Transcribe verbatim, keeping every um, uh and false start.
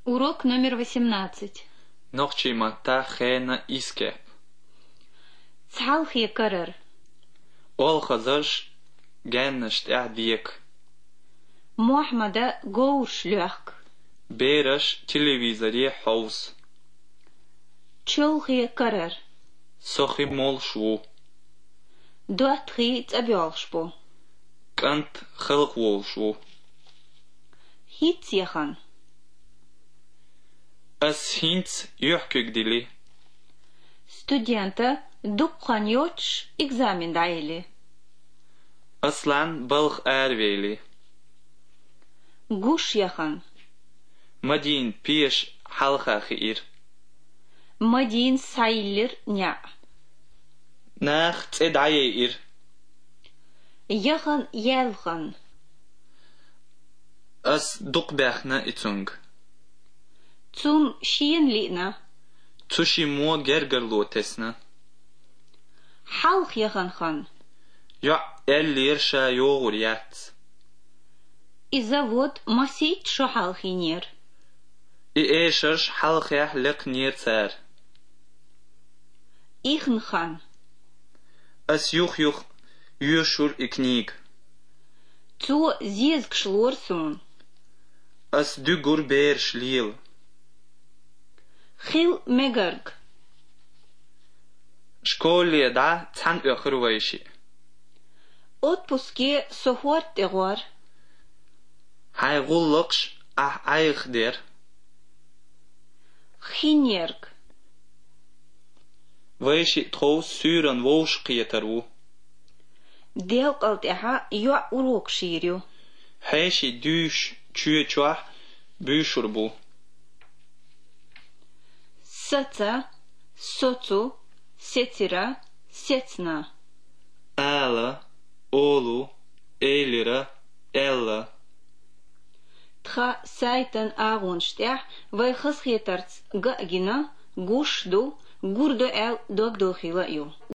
Урок номер восемнадцать. Нохчима та хена искеп. Цхалхи карар. Ол хазаш геннешт ахдиек. Мухаммада гоуш люхк. Бераш телевизоре хаус. Чулхи карар. Сохи мол шву. Дуатхи цабиолшпо. Кант хылк вол шву. Хитсяхан. As hints юхкюк дили. Студента дукхан йоч экзамен дайли. Аслан балх арвели. Гуш яхан. Мадин пиш халха хир. Мадин сайлер ня. Нах цедайир. Яхан ялхан. As дукбахна ицунг. Цум шиен лина. Цуши мо гергерло тесна. Халх яхан хан. Я эллирша йогурят. И завод масит шахалхинер. И эшаш халхях лек нирцар. Ихн хан. As юх юх юшур и книг. Цу зизг шлорсун. As дугур бер шлил. Хил мегарг. Школе да цан өхрувайши. Отпуске сохват тегвар. Хайгуллыкш ах айх дер. Хинерг. Вайши тхоу сюран вош қиетару. Дел калтеха юа урок ширю. Хайши дюш чуе чуах бюшурбу. Саца, соцу, сетира, сецна. Ала, олу, элира, элла. Тха сайтан агунштях вайхас хетарц гагина гушду гурдо эл догдохила ю.